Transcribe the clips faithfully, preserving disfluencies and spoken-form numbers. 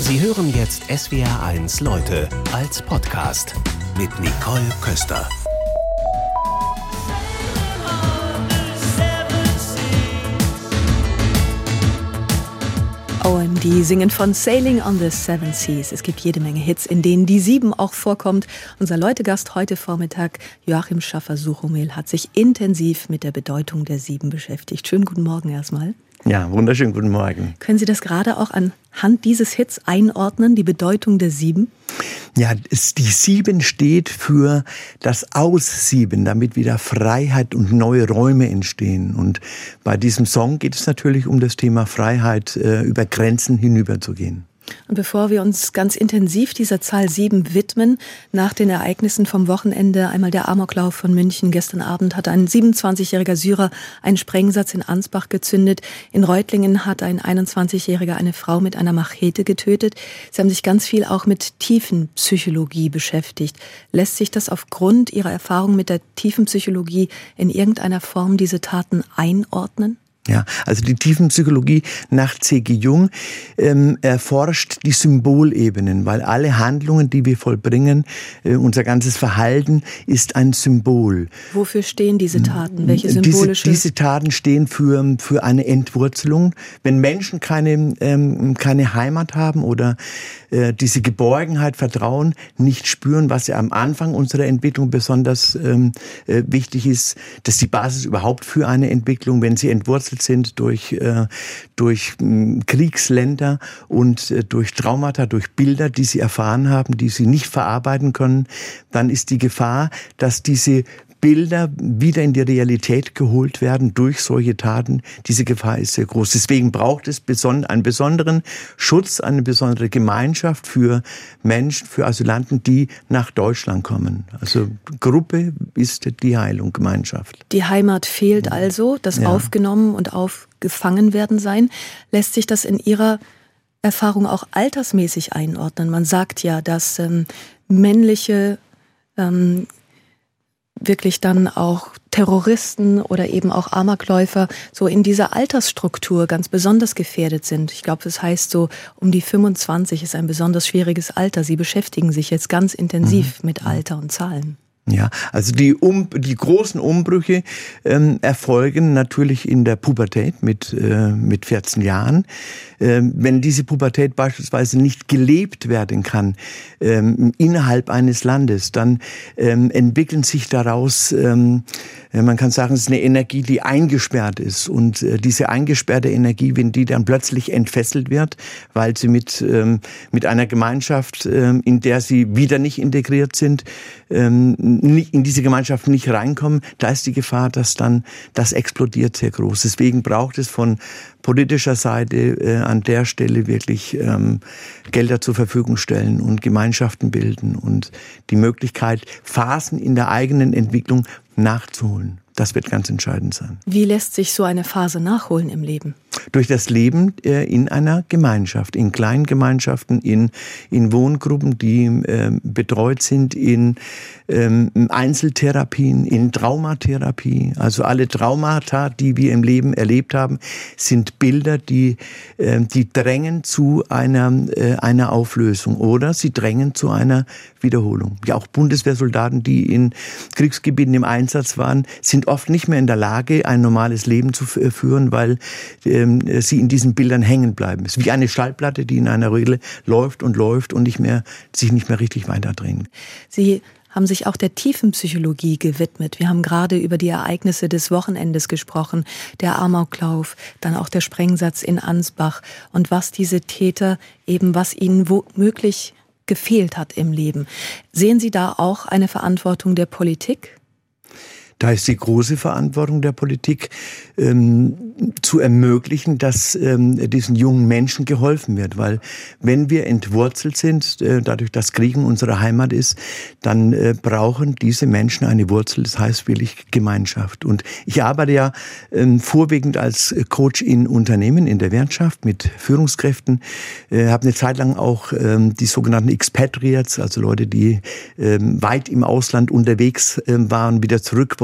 Sie hören jetzt S W R eins Leute als Podcast mit Nicole Köster. O M D singen von Sailing on the Seven Seas. Es gibt jede Menge Hits, in denen die Sieben auch vorkommt. Unser Leutegast heute Vormittag, Joachim Schaffer-Suchomel, hat sich intensiv mit der Bedeutung der Sieben beschäftigt. Schönen guten Morgen erstmal. Ja, wunderschönen guten Morgen. Können Sie das gerade auch anhand dieses Hits einordnen, die Bedeutung der Sieben? Ja, es, die Sieben steht für das Aussieben, damit wieder Freiheit und neue Räume entstehen. Und bei diesem Song geht es natürlich um das Thema Freiheit, äh, über Grenzen hinüberzugehen. Und bevor wir uns ganz intensiv dieser Zahl sieben widmen, nach den Ereignissen vom Wochenende, einmal der Amoklauf von München, gestern Abend hat ein siebenundzwanzigjähriger Syrer einen Sprengsatz in Ansbach gezündet. In Reutlingen hat ein einundzwanzigjähriger eine Frau mit einer Machete getötet. Sie haben sich ganz viel auch mit Tiefenpsychologie beschäftigt. Lässt sich das aufgrund Ihrer Erfahrung mit der Tiefenpsychologie in irgendeiner Form diese Taten einordnen? Ja, also die Tiefenpsychologie nach C G Jung ähm, erforscht die Symbolebenen, weil alle Handlungen, die wir vollbringen, äh, unser ganzes Verhalten ist ein Symbol. Wofür stehen diese Taten? Welche symbolische? Diese, diese Taten stehen für, für eine Entwurzelung. Wenn Menschen keine, ähm, keine Heimat haben oder äh, diese Geborgenheit, Vertrauen nicht spüren, was ja am Anfang unserer Entwicklung besonders ähm, äh, wichtig ist, das ist die Basis überhaupt für eine Entwicklung, wenn sie entwurzelt sind durch, äh, durch äh, Kriegsländer und äh, durch Traumata, durch Bilder, die sie erfahren haben, die sie nicht verarbeiten können, dann ist die Gefahr, dass diese Bilder wieder in die Realität geholt werden durch solche Taten. Diese Gefahr ist sehr groß. Deswegen braucht es beson- einen besonderen Schutz, eine besondere Gemeinschaft für Menschen, für Asylanten, die nach Deutschland kommen. Also Gruppe ist die Heilung, Gemeinschaft. Die Heimat fehlt also, das ja. Aufgenommen und aufgefangen werden sein. Lässt sich das in Ihrer Erfahrung auch altersmäßig einordnen? Man sagt ja, dass ähm, männliche ähm, wirklich dann auch Terroristen oder eben auch Amokläufer so in dieser Altersstruktur ganz besonders gefährdet sind. Ich glaube, das heißt so, um die fünfundzwanzig ist ein besonders schwieriges Alter. Sie beschäftigen sich jetzt ganz intensiv mhm. mit Alter und Zahlen. Ja, also die, um, die großen Umbrüche ähm, erfolgen natürlich in der Pubertät mit, äh, mit vierzehn Jahren. Ähm, wenn diese Pubertät beispielsweise nicht gelebt werden kann ähm, innerhalb eines Landes, dann ähm, entwickeln sich daraus, ähm, man kann sagen, es ist eine Energie, die eingesperrt ist. Und äh, diese eingesperrte Energie, wenn die dann plötzlich entfesselt wird, weil sie mit, ähm, mit einer Gemeinschaft, ähm, in der sie wieder nicht integriert sind, ähm, in diese Gemeinschaft nicht reinkommen, da ist die Gefahr, dass dann das explodiert sehr groß. Deswegen braucht es von politischer Seite äh, an der Stelle wirklich ähm, Gelder zur Verfügung stellen und Gemeinschaften bilden und die Möglichkeit, Phasen in der eigenen Entwicklung nachzuholen. Das wird ganz entscheidend sein. Wie lässt sich so eine Phase nachholen im Leben? Durch das Leben äh, in einer Gemeinschaft, in kleinen Gemeinschaften, in, in Wohngruppen, die äh, betreut sind, in ähm, Einzeltherapien, in Traumatherapie. Also alle Traumata, die wir im Leben erlebt haben, sind Bilder, die, äh, die drängen zu einer, äh, einer Auflösung oder sie drängen zu einer Wiederholung. Ja, auch Bundeswehrsoldaten, die in Kriegsgebieten im Einsatz waren, sind oft nicht mehr in der Lage, ein normales Leben zu führen, weil ähm, sie in diesen Bildern hängen bleiben. Es ist wie eine Schallplatte, die in einer Regel läuft und läuft und nicht mehr, sich nicht mehr richtig weiterdrehen. Sie haben sich auch der Tiefenpsychologie gewidmet. Wir haben gerade über die Ereignisse des Wochenendes gesprochen, der Amoklauf, dann auch der Sprengsatz in Ansbach und was diese Täter eben, was ihnen womöglich gefehlt hat im Leben. Sehen Sie da auch eine Verantwortung der Politik? Da ist die große Verantwortung der Politik, ähm, zu ermöglichen, dass ähm, diesen jungen Menschen geholfen wird. Weil wenn wir entwurzelt sind, äh, dadurch, dass Krieg in unserer Heimat ist, dann äh, brauchen diese Menschen eine Wurzel, das heißt wirklich Gemeinschaft. Und ich arbeite ja ähm, vorwiegend als Coach in Unternehmen, in der Wirtschaft, mit Führungskräften. Äh, habe eine Zeit lang auch ähm, die sogenannten Expatriates, also Leute, die ähm, weit im Ausland unterwegs äh, waren, wieder zurück wollen,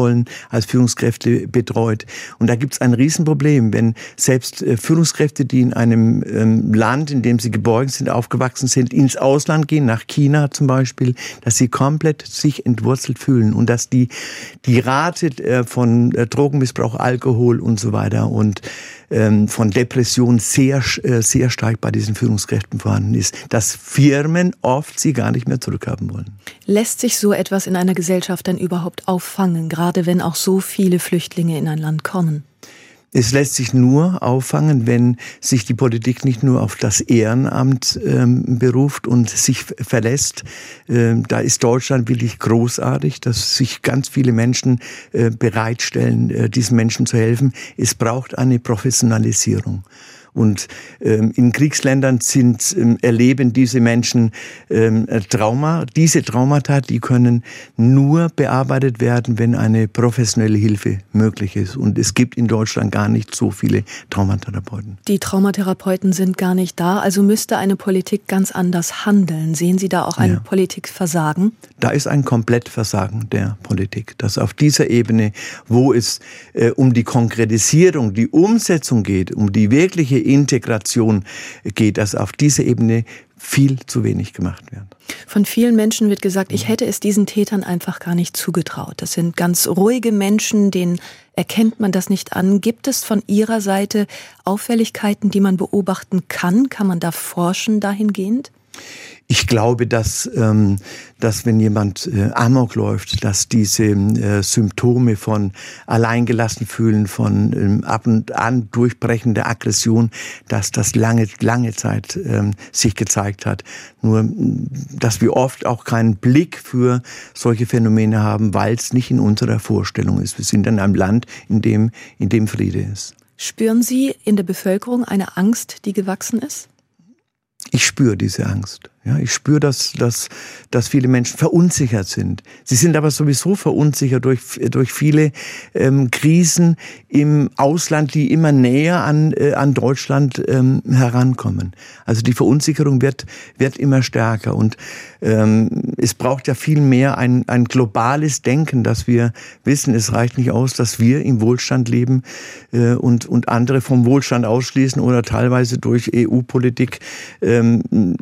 Rollen als Führungskräfte betreut. Und da gibt es ein Riesenproblem, wenn selbst äh, Führungskräfte, die in einem ähm, Land, in dem sie geboren sind, aufgewachsen sind, ins Ausland gehen, nach China zum Beispiel, dass sie komplett sich entwurzelt fühlen und dass die, die Rate äh, von äh, Drogenmissbrauch, Alkohol und so weiter und ähm, von Depression sehr, äh, sehr stark bei diesen Führungskräften vorhanden ist, dass Firmen oft sie gar nicht mehr zurückhaben wollen. Lässt sich so etwas in einer Gesellschaft denn überhaupt auffangen, gerade wenn auch so viele Flüchtlinge in ein Land kommen? Es lässt sich nur auffangen, wenn sich die Politik nicht nur auf das Ehrenamt ähm, beruft und sich verlässt. Ähm, da ist Deutschland wirklich großartig, dass sich ganz viele Menschen äh, bereitstellen, äh, diesen Menschen zu helfen. Es braucht eine Professionalisierung. Und ähm, in Kriegsländern sind, ähm, erleben diese Menschen ähm, Trauma. Diese Traumata, die können nur bearbeitet werden, wenn eine professionelle Hilfe möglich ist. Und es gibt in Deutschland gar nicht so viele Traumatherapeuten. Die Traumatherapeuten sind gar nicht da, also müsste eine Politik ganz anders handeln. Sehen Sie da auch ein Ja. Politikversagen? Da ist ein Komplettversagen der Politik, dass auf dieser Ebene, wo es äh, um die Konkretisierung, die Umsetzung geht, um die wirkliche Integration geht, dass auf dieser Ebene viel zu wenig gemacht wird. Von vielen Menschen wird gesagt, ich hätte es diesen Tätern einfach gar nicht zugetraut. Das sind ganz ruhige Menschen, denen erkennt man das nicht an. Gibt es von Ihrer Seite Auffälligkeiten, die man beobachten kann? Kann man da forschen dahingehend? Ich glaube, dass, ähm, dass wenn jemand äh, Amok läuft, dass diese äh, Symptome von alleingelassen fühlen, von ähm, ab und an durchbrechender Aggression, dass das lange, lange Zeit ähm, sich gezeigt hat. Nur, dass wir oft auch keinen Blick für solche Phänomene haben, weil es nicht in unserer Vorstellung ist. Wir sind in einem Land, in dem, in dem Friede ist. Spüren Sie in der Bevölkerung eine Angst, die gewachsen ist? Ich spüre diese Angst. Ja, ich spüre, dass, dass, dass viele Menschen verunsichert sind. Sie sind aber sowieso verunsichert durch, durch viele ähm, Krisen im Ausland, die immer näher an, äh, an Deutschland ähm, herankommen. Also die Verunsicherung wird, wird immer stärker. Und ähm, es braucht ja viel mehr ein, ein globales Denken, dass wir wissen, es reicht nicht aus, dass wir im Wohlstand leben äh, und, und andere vom Wohlstand ausschließen oder teilweise durch E U-Politik ähm,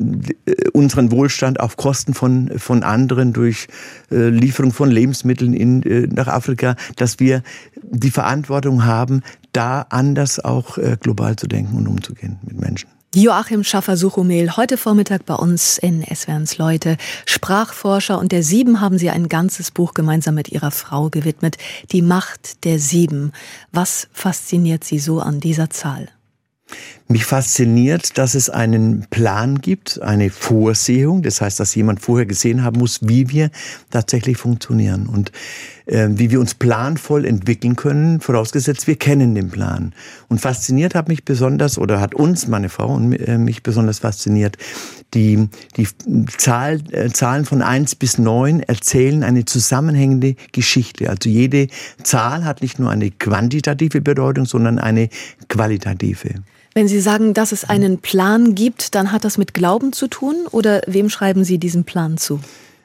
unseren Wohlstand auf Kosten von, von anderen durch äh, Lieferung von Lebensmitteln in, äh, nach Afrika, dass wir die Verantwortung haben, da anders auch äh, global zu denken und umzugehen mit Menschen. Joachim Schaffer-Suchomehl, heute Vormittag bei uns in S W R eins Leute. Sprachforscher und der Sieben haben Sie ein ganzes Buch gemeinsam mit Ihrer Frau gewidmet. Die Macht der Sieben. Was fasziniert Sie so an dieser Zahl? Mich fasziniert, dass es einen Plan gibt, eine Vorsehung. Das heißt, dass jemand vorher gesehen haben muss, wie wir tatsächlich funktionieren und äh, wie wir uns planvoll entwickeln können, vorausgesetzt wir kennen den Plan. Und fasziniert hat mich besonders, oder hat uns, meine Frau und äh, mich besonders fasziniert, die, die Zahl, äh, Zahlen von eins bis neun erzählen eine zusammenhängende Geschichte. Also jede Zahl hat nicht nur eine quantitative Bedeutung, sondern eine qualitative. Wenn Sie sagen, dass es einen Plan gibt, dann hat das mit Glauben zu tun? Oder wem schreiben Sie diesen Plan zu?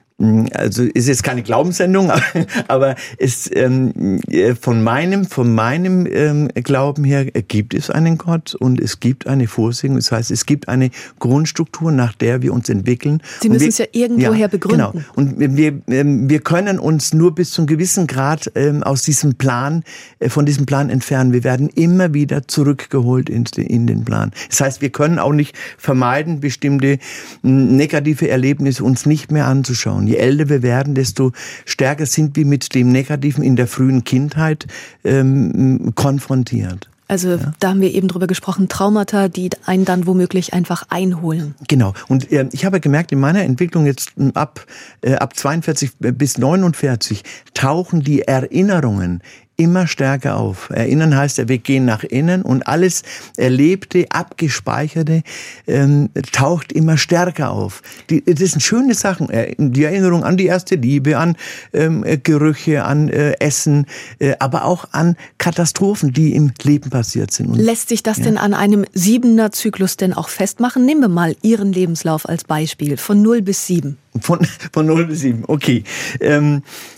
Also ist jetzt keine Glaubenssendung, aber es, ähm, von meinem, von meinem ähm, Glauben her gibt es einen Gott und es gibt eine Vorsehung. Das heißt, es gibt eine Grundstruktur, nach der wir uns entwickeln. Sie müssen wir, es ja irgendwoher ja, begründen. Genau. Und wir, wir können uns nur bis zu einem gewissen Grad ähm, aus diesem Plan, äh, von diesem Plan entfernen. Wir werden immer wieder zurückgeholt in, in den Plan. Das heißt, wir können auch nicht vermeiden, bestimmte negative Erlebnisse uns nicht mehr anzuschauen. Je älter wir werden, desto stärker sind wir mit dem Negativen in der frühen Kindheit ähm, konfrontiert. Also ja. Da haben wir eben drüber gesprochen, Traumata, die einen dann womöglich einfach einholen. Genau. Und äh, ich habe gemerkt, in meiner Entwicklung jetzt ab, äh, ab zweiundvierzig bis neunundvierzig tauchen die Erinnerungen immer stärker auf. Erinnern heißt ja, wir gehen nach innen und alles Erlebte, Abgespeicherte ähm, taucht immer stärker auf. Die, das sind schöne Sachen. Die Erinnerung an die erste Liebe, an ähm, Gerüche, an äh, Essen, äh, aber auch an Katastrophen, die im Leben passiert sind. Und, lässt sich das ja. denn an einem Siebener Zyklus denn auch festmachen? Nehmen wir mal Ihren Lebenslauf als Beispiel, von null bis sieben. Von, von null bis sieben, okay. Ähm,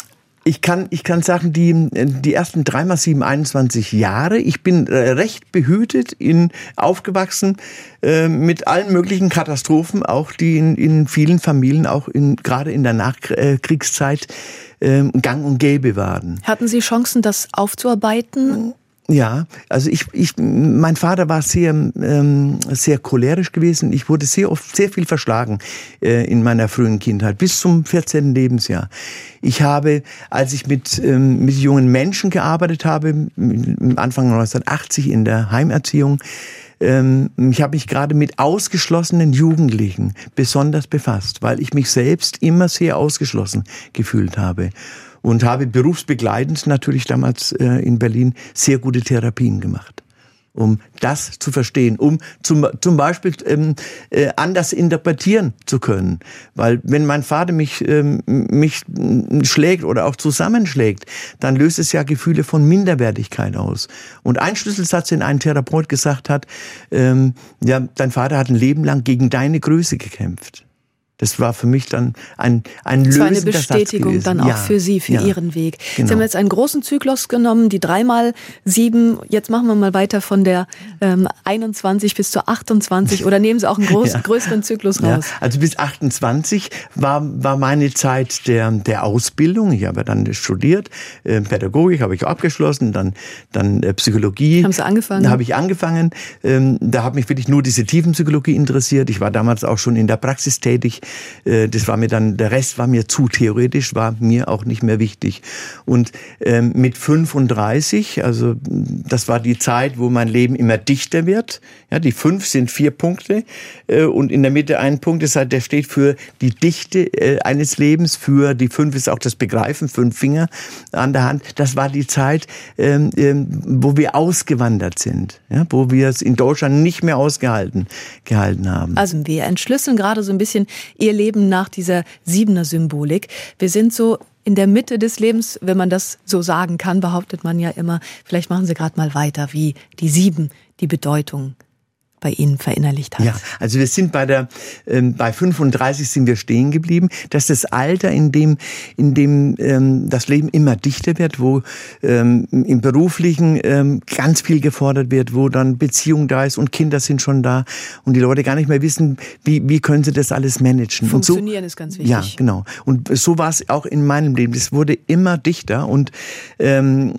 Ich kann, ich kann sagen, die, die ersten drei mal sieben, einundzwanzig Jahre, ich bin recht behütet, in, aufgewachsen äh, mit allen möglichen Katastrophen, auch die in, in vielen Familien, auch in, gerade in der Nachkriegszeit, äh, gang und gäbe waren. Hatten Sie Chancen, das aufzuarbeiten? Ja, also ich, ich, mein Vater war sehr, ähm, sehr cholerisch gewesen. Ich wurde sehr oft, sehr viel verschlagen äh, in meiner frühen Kindheit, bis zum vierzehnten Lebensjahr. Ich habe, als ich mit, ähm, mit jungen Menschen gearbeitet habe, Anfang neunzehnhundertachtzig in der Heimerziehung, ähm, ich habe mich gerade mit ausgeschlossenen Jugendlichen besonders befasst, weil ich mich selbst immer sehr ausgeschlossen gefühlt habe. Und habe berufsbegleitend natürlich damals äh, in Berlin sehr gute Therapien gemacht, um das zu verstehen, um zum, zum Beispiel ähm, äh, anders interpretieren zu können. Weil wenn mein Vater mich, ähm, mich schlägt oder auch zusammenschlägt, dann löst es ja Gefühle von Minderwertigkeit aus. Und ein Schlüsselsatz, den ein Therapeut gesagt hat, ähm, ja, dein Vater hat ein Leben lang gegen deine Größe gekämpft. Das war für mich dann ein, ein lösender Satz gewesen. Das war eine Bestätigung dann auch ja, für Sie, für ja, Ihren Weg. Genau. Sie haben jetzt einen großen Zyklus genommen, die drei mal sieben. Jetzt machen wir mal weiter von der ähm, einundzwanzig bis zur achtundzwanzig. Oder nehmen Sie auch einen groß, ja. größeren Zyklus raus? Ja, also bis achtundzwanzig war, war meine Zeit der, der Ausbildung. Ich habe dann studiert, äh, Pädagogik habe ich abgeschlossen, dann, dann äh, Psychologie. Haben Sie angefangen? Da habe ich angefangen. Ähm, da hat mich wirklich nur diese Tiefenpsychologie interessiert. Ich war damals auch schon in der Praxis tätig. Das war mir dann, der Rest war mir zu theoretisch, war mir auch nicht mehr wichtig. Und ähm, mit fünfunddreißig, also das war die Zeit, wo mein Leben immer dichter wird. Ja, die fünf sind vier Punkte äh, und in der Mitte ein Punkt, das heißt, der steht für die Dichte äh, eines Lebens. Für die fünf ist auch das Begreifen, fünf Finger an der Hand. Das war die Zeit, ähm, ähm, wo wir ausgewandert sind, ja, wo wir es in Deutschland nicht mehr ausgehalten gehalten haben. Also wir entschlüsseln gerade so ein bisschen Ihr Leben nach dieser Siebener-Symbolik. Wir sind so in der Mitte des Lebens, wenn man das so sagen kann, behauptet man ja immer. Vielleicht machen Sie gerade mal weiter, wie die Sieben die Bedeutung bei Ihnen verinnerlicht hat. Ja, also wir sind bei der, ähm, bei fünfunddreißig sind wir stehen geblieben. Das ist das Alter, in dem, in dem ähm, das Leben immer dichter wird, wo ähm, im Beruflichen ähm, ganz viel gefordert wird, wo dann Beziehung da ist und Kinder sind schon da und die Leute gar nicht mehr wissen, wie, wie können sie das alles managen. Funktionieren und so, ist ganz wichtig. Ja, genau. Und so war es auch in meinem Leben. Es wurde immer dichter und ähm,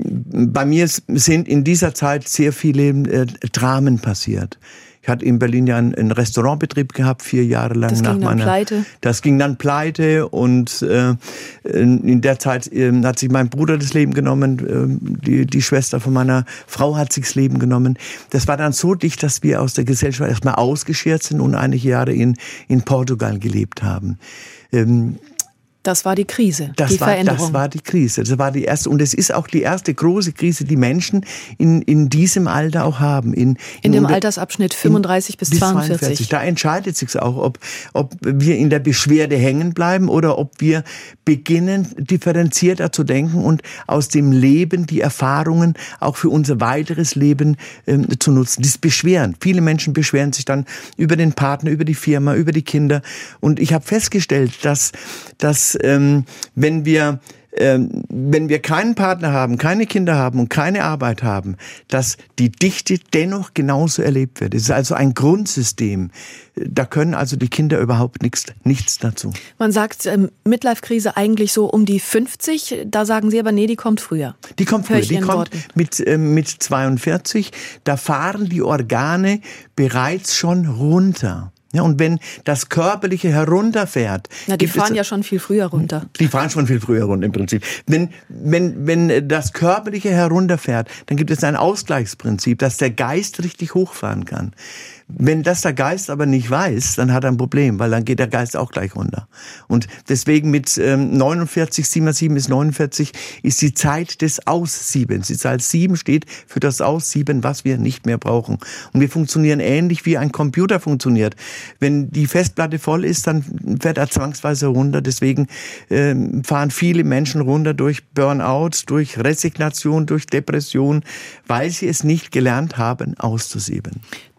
bei mir sind in dieser Zeit sehr viele äh, Dramen passiert. Ich hatte in Berlin ja einen, einen Restaurantbetrieb gehabt, vier Jahre lang. Das nach ging dann meiner, pleite? Das ging dann pleite und äh, in der Zeit äh, hat sich mein Bruder das Leben genommen, äh, die, die Schwester von meiner Frau hat sich das Leben genommen. Das war dann so dicht, dass wir aus der Gesellschaft erstmal ausgeschert sind und einige Jahre in, in Portugal gelebt haben. Ähm, Das war die Krise, das die war, Veränderung. Das war die Krise. Das war die erste. Und es ist auch die erste große Krise, die Menschen in, in diesem Alter auch haben. In, in, in dem unter, Altersabschnitt fünfunddreißig bis zweiundvierzig. Da entscheidet sich auch, ob, ob wir in der Beschwerde hängen bleiben oder ob wir beginnen, differenzierter zu denken und aus dem Leben die Erfahrungen auch für unser weiteres Leben ähm, zu nutzen. Das Beschweren. Viele Menschen beschweren sich dann über den Partner, über die Firma, über die Kinder. Und ich habe festgestellt, dass, dass ähm, wenn wir Ähm, wenn wir keinen Partner haben, keine Kinder haben und keine Arbeit haben, dass die Dichte dennoch genauso erlebt wird. Es ist also ein Grundsystem. Da können also die Kinder überhaupt nichts, nichts dazu. Man sagt ähm, Midlife-Krise eigentlich so um die fünfzig. Da sagen Sie aber, nee, die kommt früher. Die kommt früher. Die kommt mit, äh, mit zweiundvierzig. Da fahren die Organe bereits schon runter. Ja, und wenn das Körperliche herunterfährt... Na, die fahren es, ja schon viel früher runter. Die fahren schon viel früher runter im Prinzip. Wenn, wenn, wenn das Körperliche herunterfährt, dann gibt es ein Ausgleichsprinzip, dass der Geist richtig hochfahren kann. Wenn das der Geist aber nicht weiß, dann hat er ein Problem, weil dann geht der Geist auch gleich runter. Und deswegen mit ähm, neunundvierzig, siebenundsiebzig bis neunundvierzig ist die Zeit des Aussiebens. Die Zahl sieben steht für das Aussieben, was wir nicht mehr brauchen. Und wir funktionieren ähnlich wie ein Computer funktioniert. Wenn die Festplatte voll ist, dann fährt er zwangsweise runter. Deswegen ähm, fahren viele Menschen runter durch Burnout, durch Resignation, durch Depression, weil sie es nicht gelernt haben, auszusieben.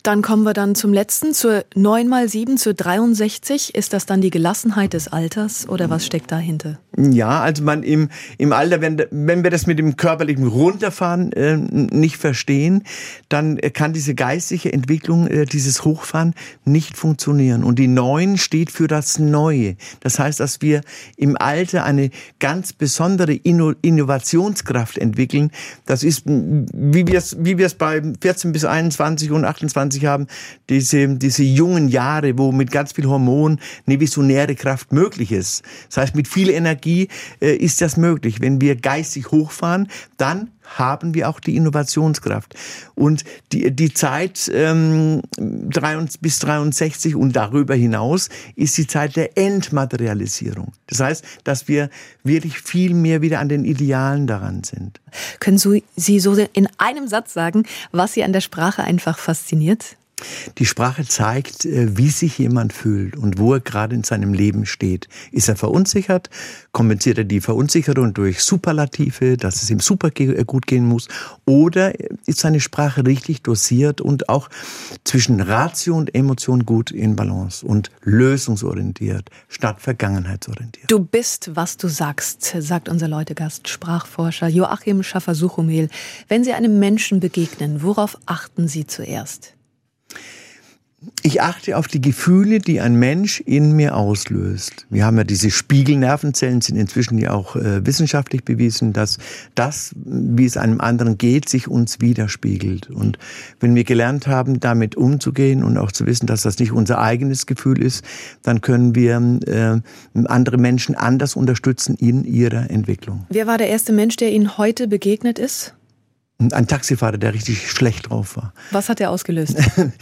Dann kommen wir dann zum letzten, zur neun mal sieben, zur dreiundsechzig. Ist das dann die Gelassenheit des Alters oder was steckt dahinter? Ja, also man im, im Alter, wenn, wenn wir das mit dem körperlichen Runterfahren äh, nicht verstehen, dann kann diese geistige Entwicklung, äh, dieses Hochfahren nicht funktionieren. Und die neun steht für das Neue. Das heißt, dass wir im Alter eine ganz besondere Inno- Innovationskraft entwickeln. Das ist, wie wir es wie wir es bei vierzehn bis einundzwanzig und achtundzwanzig haben, diese, diese jungen Jahre, wo mit ganz viel Hormon eine visionäre Kraft möglich ist. Das heißt, mit viel Energie äh, ist das möglich. Wenn wir geistig hochfahren, dann haben wir auch die Innovationskraft. Und die, die Zeit ähm, bis dreiundsechzig und darüber hinaus ist die Zeit der Entmaterialisierung. Das heißt, dass wir wirklich viel mehr wieder an den Idealen daran sind. Können Sie so in einem Satz sagen, was Sie an der Sprache einfach fasziniert? Die Sprache zeigt, wie sich jemand fühlt und wo er gerade in seinem Leben steht. Ist er verunsichert? Kompensiert er die Verunsicherung durch Superlative, dass es ihm super gut gehen muss? Oder ist seine Sprache richtig dosiert und auch zwischen Ratio und Emotion gut in Balance und lösungsorientiert statt vergangenheitsorientiert? Du bist, was du sagst, sagt unser Leutegast, Sprachforscher Joachim Schaffer-Suchomehl. Wenn Sie einem Menschen begegnen, worauf achten Sie zuerst? Ich achte auf die Gefühle, die ein Mensch in mir auslöst. Wir haben ja diese Spiegelnervenzellen, sind inzwischen ja auch äh, wissenschaftlich bewiesen, dass das, wie es einem anderen geht, sich uns widerspiegelt. Und wenn wir gelernt haben, damit umzugehen und auch zu wissen, dass das nicht unser eigenes Gefühl ist, dann können wir äh, andere Menschen anders unterstützen in ihrer Entwicklung. Wer war der erste Mensch, der Ihnen heute begegnet ist? Ein Taxifahrer, der richtig schlecht drauf war. Was hat er ausgelöst?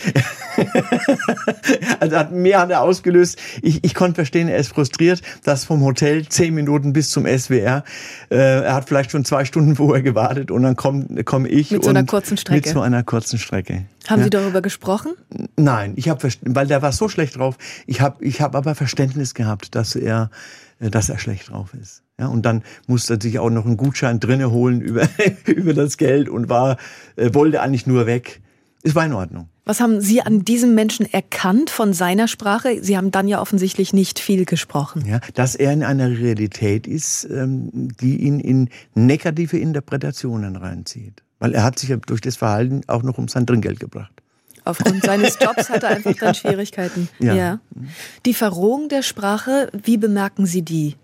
Also hat, mehr hat er ausgelöst. Ich, ich konnte verstehen, er ist frustriert, dass vom Hotel zehn Minuten bis zum S W R, äh, er hat vielleicht schon zwei Stunden vorher gewartet und dann komme komm ich. Mit so einer kurzen Strecke? Mit so einer kurzen Strecke. Haben ja. Sie darüber gesprochen? Nein, ich habe, weil der war so schlecht drauf. Ich habe ich hab aber Verständnis gehabt, dass er, dass er schlecht drauf ist. Ja, und dann musste er sich auch noch einen Gutschein drinne holen über, über das Geld und war, äh, wollte eigentlich nur weg. Es war in Ordnung. Was haben Sie an diesem Menschen erkannt von seiner Sprache? Sie haben dann ja offensichtlich nicht viel gesprochen. Ja, dass er in einer Realität ist, ähm, die ihn in negative Interpretationen reinzieht. Weil er hat sich ja durch das Verhalten auch noch um sein Trinkgeld gebracht. Aufgrund seines Jobs hat er einfach dann Schwierigkeiten. Ja. Ja. Die Verrohung der Sprache, wie bemerken Sie die?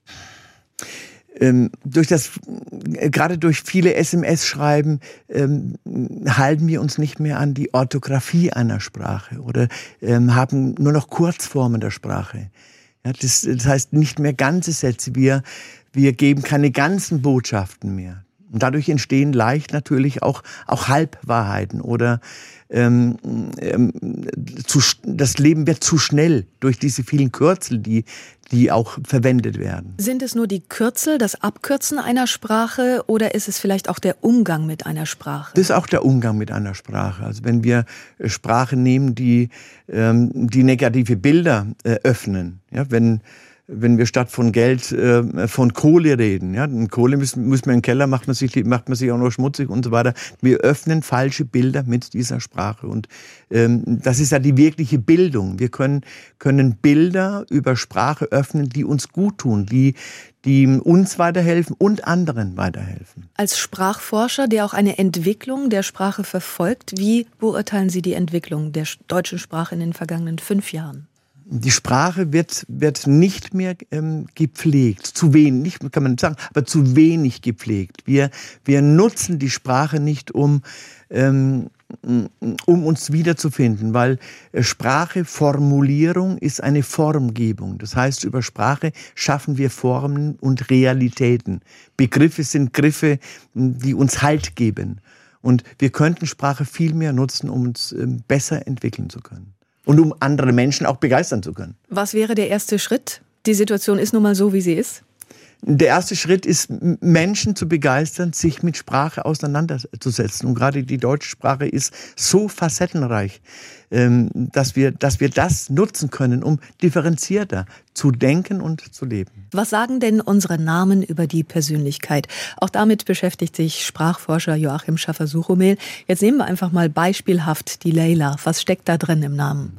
Ähm, durch das, äh, gerade durch viele S M S-Schreiben ähm, halten wir uns nicht mehr an die Orthographie einer Sprache oder ähm, haben nur noch Kurzformen der Sprache. Ja, das, das heißt nicht mehr ganze Sätze, wir, wir geben keine ganzen Botschaften mehr. Und dadurch entstehen leicht natürlich auch, auch Halbwahrheiten oder ähm, ähm, zu, das Leben wird zu schnell durch diese vielen Kürzel, die, die auch verwendet werden. Sind es nur die Kürzel, das Abkürzen einer Sprache oder ist es vielleicht auch der Umgang mit einer Sprache? Das ist auch der Umgang mit einer Sprache. Also wenn wir Sprache nehmen, die, ähm, die negative Bilder äh, öffnen, ja, wenn Wenn wir statt von Geld äh, von Kohle reden, ja, Kohle müssen, müssen wir im Keller, macht man sich, macht man sich auch noch schmutzig und so weiter. Wir öffnen falsche Bilder mit dieser Sprache und ähm, das ist ja die wirkliche Bildung. Wir können können Bilder über Sprache öffnen, die uns gut tun, die die uns weiterhelfen und anderen weiterhelfen. Als Sprachforscher, der auch eine Entwicklung der Sprache verfolgt, wie beurteilen Sie die Entwicklung der deutschen Sprache in den vergangenen fünf Jahren? Die Sprache wird, wird nicht mehr ähm, gepflegt, zu wenig, kann man nicht sagen, aber zu wenig gepflegt. Wir, wir nutzen die Sprache nicht, um, ähm, um uns wiederzufinden, weil Sprache, Formulierung ist eine Formgebung. Das heißt, über Sprache schaffen wir Formen und Realitäten. Begriffe sind Griffe, die uns Halt geben. Und wir könnten Sprache viel mehr nutzen, um uns ähm, besser entwickeln zu können. Und um andere Menschen auch begeistern zu können. Was wäre der erste Schritt? Die Situation ist nun mal so, wie sie ist. Der erste Schritt ist, Menschen zu begeistern, sich mit Sprache auseinanderzusetzen. Und gerade die deutsche Sprache ist so facettenreich, dass wir, dass wir das nutzen können, um differenzierter zu denken und zu leben. Was sagen denn unsere Namen über die Persönlichkeit? Auch damit beschäftigt sich Sprachforscher Joachim Schaffer-Suchomehl. Jetzt nehmen wir einfach mal beispielhaft die Leila. Was steckt da drin im Namen?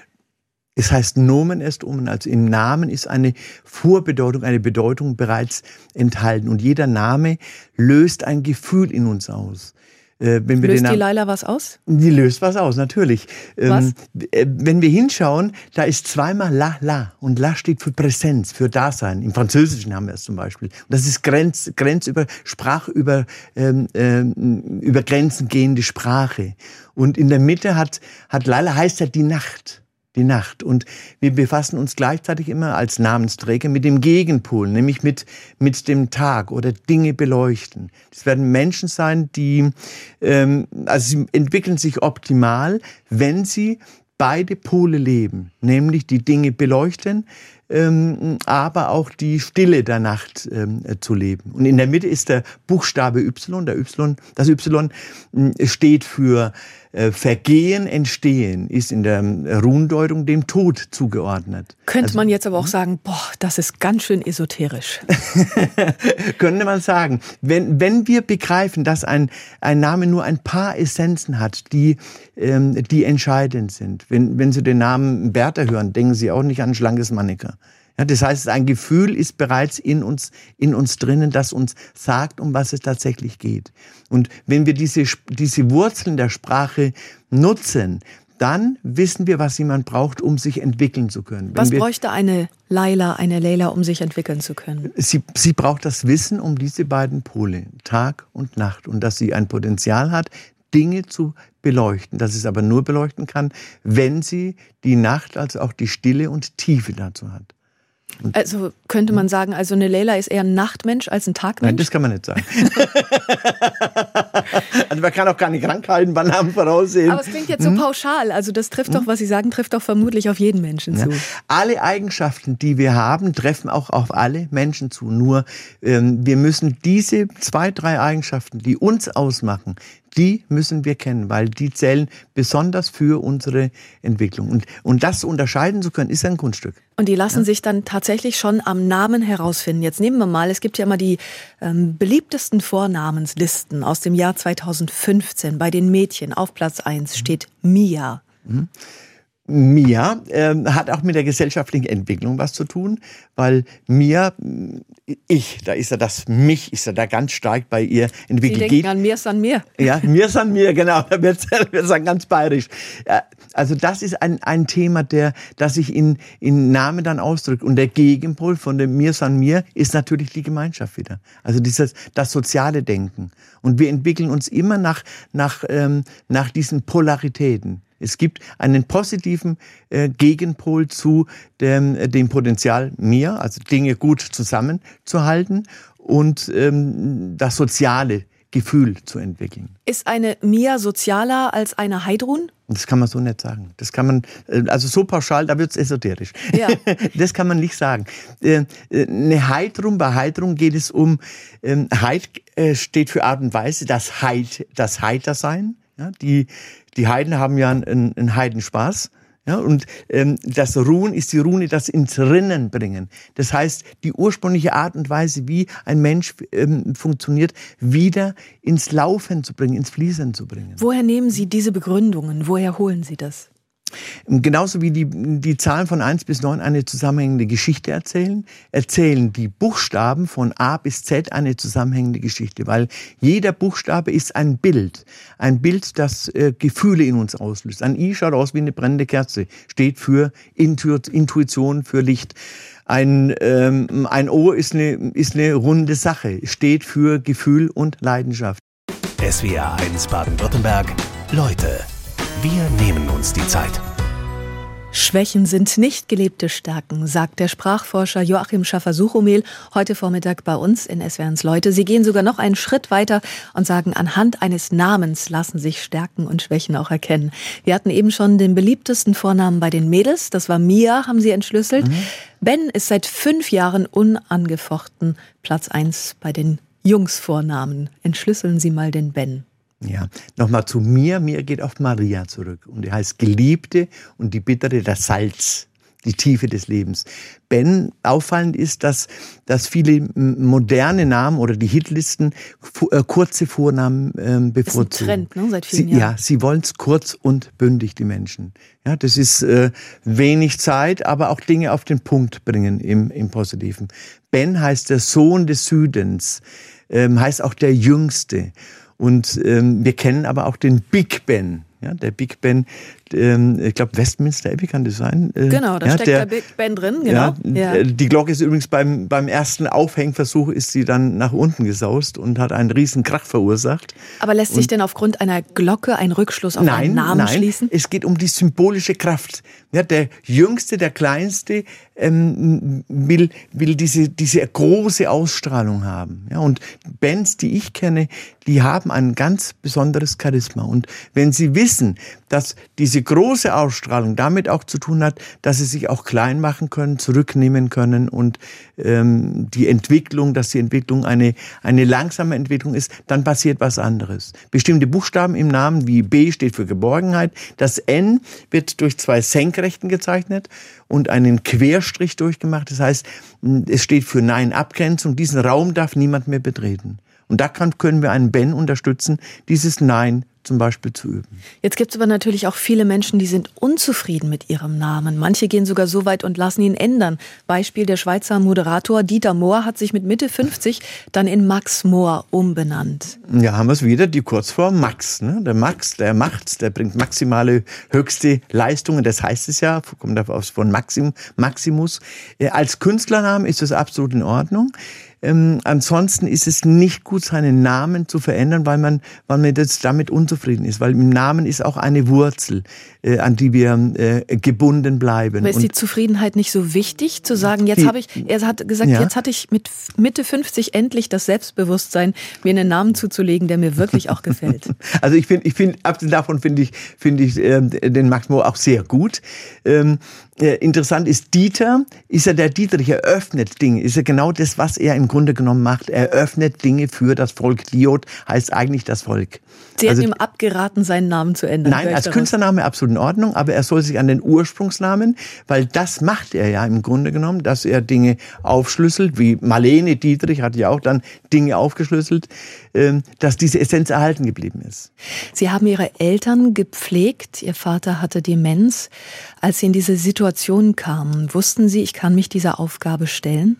Es heißt Nomen est omen, also im Namen ist eine Vorbedeutung, eine Bedeutung bereits enthalten. Und jeder Name löst ein Gefühl in uns aus. Äh, wenn wir löst den Namen, die Leila was aus? Die löst was aus, natürlich. Was? Ähm, wenn wir hinschauen, da ist zweimal La, La. Und La steht für Präsenz, für Dasein. Im Französischen haben wir es zum Beispiel. Und das ist Grenz, Grenz über Sprache, über, ähm, ähm, über Grenzen gehende Sprache. Und in der Mitte hat, hat Leila heißt ja die Nacht. Die Nacht. Und wir befassen uns gleichzeitig immer als Namensträger mit dem Gegenpol, nämlich mit, mit dem Tag oder Dinge beleuchten. Das werden Menschen sein, die, ähm, also sie entwickeln sich optimal, wenn sie beide Pole leben, nämlich die Dinge beleuchten, ähm, aber auch die Stille der Nacht ähm, zu leben. Und in der Mitte ist der Buchstabe Y, der Y, das Y äh, steht für äh, Vergehen, Entstehen, ist in der Runendeutung dem Tod zugeordnet. Könnte also, man jetzt aber auch sagen, boah, das ist ganz schön esoterisch. Könnte man sagen. Wenn, wenn wir begreifen, dass ein, ein Name nur ein paar Essenzen hat, die, ähm, die entscheidend sind. Wenn, wenn Sie den Namen Bertha hören, denken Sie auch nicht an ein schlankes Mannequin. Ja, das heißt, ein Gefühl ist bereits in uns, in uns drinnen, das uns sagt, um was es tatsächlich geht. Und wenn wir diese, diese Wurzeln der Sprache nutzen, dann wissen wir, was jemand braucht, um sich entwickeln zu können. Wenn was wir, bräuchte eine Leila, eine Leila, um sich entwickeln zu können? Sie, sie braucht das Wissen um diese beiden Pole, Tag und Nacht, und dass sie ein Potenzial hat, Dinge zu beleuchten, dass es aber nur beleuchten kann, wenn sie die Nacht, also auch die Stille und Tiefe dazu hat. Und also könnte man sagen, also eine Leila ist eher ein Nachtmensch als ein Tagmensch? Nein, das kann man nicht sagen. Also man kann auch keine Krankheiten beim Namen voraussehen. Aber es klingt jetzt so pauschal. Also das trifft doch, was Sie sagen, trifft doch vermutlich auf jeden Menschen zu. Ja. Alle Eigenschaften, die wir haben, treffen auch auf alle Menschen zu. Nur ähm, wir müssen diese zwei, drei Eigenschaften, die uns ausmachen, die müssen wir kennen, weil die zählen besonders für unsere Entwicklung. Und, und das unterscheiden zu können, ist ein Kunststück. Und die lassen ja. sich dann tatsächlich schon am Namen herausfinden. Jetzt nehmen wir mal, es gibt ja immer die ähm, beliebtesten Vornamenslisten aus dem Jahr zweitausendfünfzehn. Bei den Mädchen auf Platz eins steht Mia. Mhm. Mia äh, hat auch mit der gesellschaftlichen Entwicklung was zu tun, weil Mia, ich, da ist ja das Mich, ist ja da ganz stark bei ihr entwickelt. Sie denken an mir san mir. Ja, mir san mir, genau, da wird es ganz bayerisch. Also das ist ein, ein Thema, der, das sich in, in Namen dann ausdrückt. Und der Gegenpol von dem mir san mir ist natürlich die Gemeinschaft wieder. Also dieses, das soziale Denken. Und wir entwickeln uns immer nach, nach, ähm, nach diesen Polaritäten. Es gibt einen positiven äh, Gegenpol zu dem, dem Potenzial mir, also Dinge gut zusammenzuhalten und ähm, das soziale Gefühl zu entwickeln. Ist eine Mia sozialer als eine Heidrun? Das kann man so nicht sagen. Das kann man, also so pauschal, da wird's esoterisch. Ja. Das kann man nicht sagen. Eine Heidrun, bei Heidrun geht es um, Heid steht für Art und Weise, das Heid, das Heitersein. Ja, die, die Heiden haben ja einen, einen Heidenspaß. Ja, und ähm, das Ruhen ist die Rune, das ins Rinnen bringen. Das heißt, die ursprüngliche Art und Weise, wie ein Mensch ähm, funktioniert, wieder ins Laufen zu bringen, ins Fließen zu bringen. Woher nehmen Sie diese Begründungen? Woher holen Sie das? Genauso wie die, die Zahlen von eins bis neun eine zusammenhängende Geschichte erzählen, erzählen die Buchstaben von A bis Z eine zusammenhängende Geschichte, weil jeder Buchstabe ist ein Bild. Ein Bild, das äh, Gefühle in uns auslöst. Ein I schaut aus wie eine brennende Kerze, steht für Intu- Intuition, für Licht. Ein, ähm, ein O ist eine, ist eine runde Sache, steht für Gefühl und Leidenschaft. S W R eins Baden-Württemberg, Leute. Wir nehmen uns die Zeit. Schwächen sind nicht gelebte Stärken, sagt der Sprachforscher Joachim Schaffer-Suchomehl heute Vormittag bei uns in S W R eins Leute. Sie gehen sogar noch einen Schritt weiter und sagen, anhand eines Namens lassen sich Stärken und Schwächen auch erkennen. Wir hatten eben schon den beliebtesten Vornamen bei den Mädels, das war Mia, haben Sie entschlüsselt. Mhm. Ben ist seit fünf Jahren unangefochten Platz eins bei den Jungsvornamen. Entschlüsseln Sie mal den Ben. Ja, nochmal zu mir. Mir geht auf Maria zurück. Und die heißt Geliebte und die Bittere, das Salz, die Tiefe des Lebens. Ben, auffallend ist, dass, dass viele moderne Namen oder die Hitlisten äh, kurze Vornamen ähm, bevorzugen. Das ist ein Trend, ne, seit vielen sie, Jahren. Ja, sie wollen es kurz und bündig, die Menschen. Ja, das ist äh, wenig Zeit, aber auch Dinge auf den Punkt bringen im, im Positiven. Ben heißt der Sohn des Südens, ähm, heißt auch der Jüngste. Und ähm, wir kennen aber auch den Big Ben. Ja, der Big Ben, ähm, ich glaube Westminster Abbey kann das sein. Äh, genau, da ja, steckt der, der Big Ben drin. Genau. Ja, ja. Die Glocke ist übrigens beim, beim ersten Aufhängversuch ist sie dann nach unten gesaust und hat einen riesen Krach verursacht. Aber lässt sich und denn aufgrund einer Glocke ein Rückschluss auf nein, einen Namen nein, schließen? Es geht um die symbolische Kraft. Ja, der Jüngste, der Kleinste ähm, will, will diese, diese große Ausstrahlung haben. Ja, und Bands, die ich kenne, die haben ein ganz besonderes Charisma. Und wenn sie wissen, dass diese große Ausstrahlung damit auch zu tun hat, dass sie sich auch klein machen können, zurücknehmen können und ähm, die Entwicklung, dass die Entwicklung eine, eine langsame Entwicklung ist, dann passiert was anderes. Bestimmte Buchstaben im Namen wie B steht für Geborgenheit. Das N wird durch zwei Senkrechten gezeichnet und einen Querstrich durchgemacht. Das heißt, es steht für Nein, Abgrenzung. Diesen Raum darf niemand mehr betreten. Und da kann, können wir einen Ben unterstützen, dieses Nein zum Beispiel zu üben. Jetzt gibt es aber natürlich auch viele Menschen, die sind unzufrieden mit ihrem Namen. Manche gehen sogar so weit und lassen ihn ändern. Beispiel der Schweizer Moderator Dieter Mohr hat sich mit Mitte fünfzig dann in Max Mohr umbenannt. Ja, haben wir es wieder, die Kurzform Max. Ne? Der Max, der macht's, der bringt maximale, höchste Leistungen. Das heißt es ja, kommt von Maxim, Maximus. Als Künstlername ist das absolut in Ordnung. Ähm, ansonsten ist es nicht gut, seinen Namen zu verändern, weil man, weil man das damit unzufrieden ist. Weil im Namen ist auch eine Wurzel, äh, an die wir äh, gebunden bleiben. Aber ist die Zufriedenheit nicht so wichtig, zu sagen, jetzt habe ich, er hat gesagt, ja. jetzt hatte ich mit Mitte fünfzig endlich das Selbstbewusstsein, mir einen Namen zuzulegen, der mir wirklich auch gefällt. Also ich finde, ich finde, abgesehen davon finde ich, finde ich äh, den Max Mohr auch sehr gut. Ähm, äh, interessant ist Dieter, ist er der Dietrich, er öffnet Dinge, ist er genau das, was er im Grunde genommen macht. Er öffnet Dinge für das Volk. Diod heißt eigentlich das Volk. Sie also, hätten ihm abgeraten, seinen Namen zu ändern. Nein, als Künstlername absolut in Ordnung, aber er soll sich an den Ursprungsnamen, weil das macht er ja im Grunde genommen, dass er Dinge aufschlüsselt, wie Marlene Dietrich hat ja auch dann Dinge aufgeschlüsselt, dass diese Essenz erhalten geblieben ist. Sie haben Ihre Eltern gepflegt, Ihr Vater hatte Demenz. Als Sie in diese Situation kamen, wussten Sie, ich kann mich dieser Aufgabe stellen?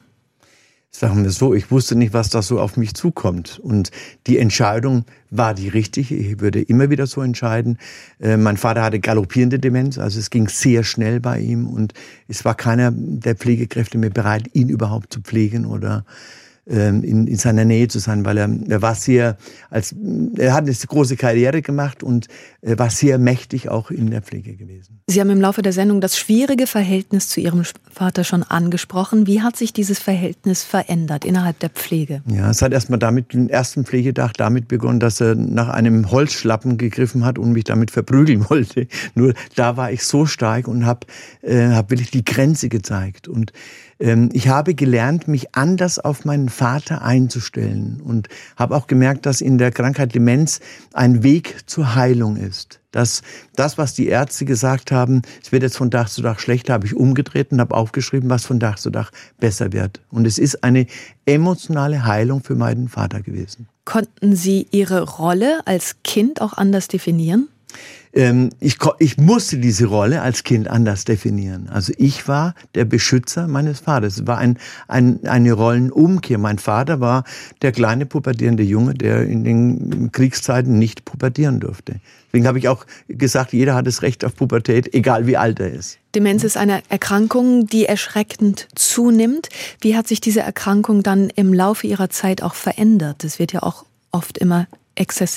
Sagen wir so, ich wusste nicht, was da so auf mich zukommt. Und die Entscheidung war die richtige. Ich würde immer wieder so entscheiden. Äh, mein Vater hatte galoppierende Demenz, also es ging sehr schnell bei ihm. Und es war keiner der Pflegekräfte mehr bereit, ihn überhaupt zu pflegen oder ähm, in, in seiner Nähe zu sein, weil er, er war sehr, als, er hat eine große Karriere gemacht und er war sehr mächtig auch in der Pflege gewesen. Sie haben im Laufe der Sendung das schwierige Verhältnis zu Ihrem Vater schon angesprochen. Wie hat sich dieses Verhältnis verändert innerhalb der Pflege? Ja, es hat erstmal damit, den ersten Pflegetag damit begonnen, dass er nach einem Holzschlappen gegriffen hat und mich damit verprügeln wollte. Nur da war ich so stark und habe äh, hab wirklich die Grenze gezeigt. Und ähm, ich habe gelernt, mich anders auf meinen Vater einzustellen und habe auch gemerkt, dass in der Krankheit Demenz ein Weg zur Heilung ist. Dass das, was die Ärzte gesagt haben, es wird jetzt von Tag zu Tag schlechter, habe ich umgedreht und habe aufgeschrieben, was von Tag zu Tag besser wird. Und es ist eine emotionale Heilung für meinen Vater gewesen. Konnten Sie Ihre Rolle als Kind auch anders definieren? Ähm, ich, ich musste diese Rolle als Kind anders definieren. Also ich war der Beschützer meines Vaters. Es war ein, ein, eine Rollenumkehr. Mein Vater war der kleine pubertierende Junge, der in den Kriegszeiten nicht pubertieren durfte. Deswegen habe ich auch gesagt, jeder hat das Recht auf Pubertät, egal wie alt er ist. Demenz ist eine Erkrankung, die erschreckend zunimmt. Wie hat sich diese Erkrankung dann im Laufe Ihrer Zeit auch verändert? Es wird ja auch oft immer exzessiver.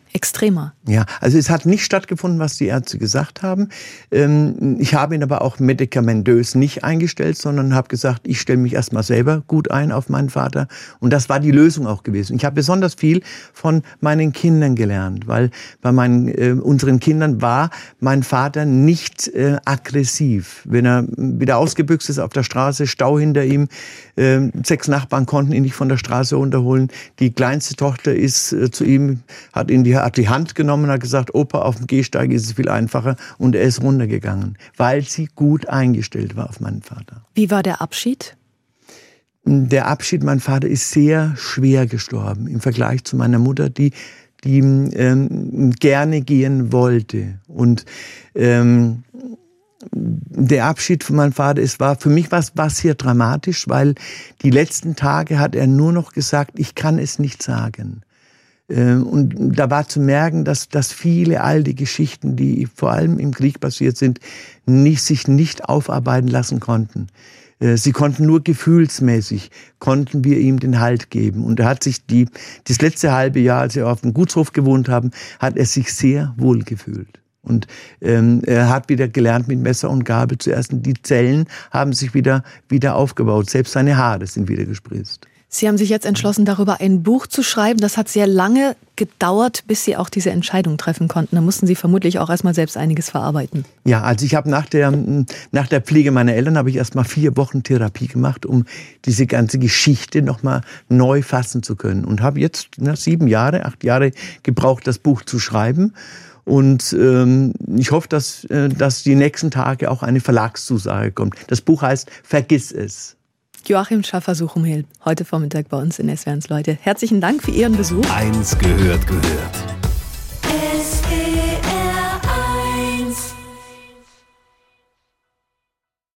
extremer. Ja, also es hat nicht stattgefunden, was die Ärzte gesagt haben. Ich habe ihn aber auch medikamentös nicht eingestellt, sondern habe gesagt, ich stelle mich erstmal selber gut ein auf meinen Vater. Und das war die Lösung auch gewesen. Ich habe besonders viel von meinen Kindern gelernt, weil bei meinen, äh, unseren Kindern war mein Vater nicht äh, aggressiv. Wenn er wieder ausgebüxt ist auf der Straße, Stau hinter ihm, äh, sechs Nachbarn konnten ihn nicht von der Straße runterholen. Die kleinste Tochter ist äh, zu ihm, hat ihn die hat die Hand genommen und hat gesagt, Opa, auf dem Gehsteig ist es viel einfacher. Und er ist runtergegangen, weil sie gut eingestellt war auf meinen Vater. Wie war der Abschied? Der Abschied, mein Vater ist sehr schwer gestorben im Vergleich zu meiner Mutter, die, die ähm, gerne gehen wollte. Und ähm, der Abschied von meinem Vater, es war für mich was, was sehr dramatisch, weil die letzten Tage hat er nur noch gesagt, ich kann es nicht sagen. Und da war zu merken, dass, dass viele alte Geschichten, die vor allem im Krieg passiert sind, nicht, sich nicht aufarbeiten lassen konnten. Sie konnten nur gefühlsmäßig, konnten wir ihm den Halt geben. Und er hat sich die, das letzte halbe Jahr, als wir auf dem Gutshof gewohnt haben, hat er sich sehr wohl gefühlt. Und ähm, er hat wieder gelernt mit Messer und Gabel zu essen. Die Zellen haben sich wieder, wieder aufgebaut. Selbst seine Haare sind wieder gespritzt. Sie haben sich jetzt entschlossen, darüber ein Buch zu schreiben. Das hat sehr lange gedauert, bis Sie auch diese Entscheidung treffen konnten. Da mussten Sie vermutlich auch erstmal selbst einiges verarbeiten. Ja, also ich habe nach der, nach der Pflege meiner Eltern habe ich erstmal vier Wochen Therapie gemacht, um diese ganze Geschichte nochmal neu fassen zu können. Und habe jetzt na, sieben Jahre, acht Jahre gebraucht, das Buch zu schreiben. Und ähm, ich hoffe, dass, äh, dass die nächsten Tage auch eine Verlagszusage kommt. Das Buch heißt Vergiss es. Joachim Schaffer-Suchumhilb, heute Vormittag bei uns in S W R eins Leute. Herzlichen Dank für Ihren Besuch. Eins gehört gehört.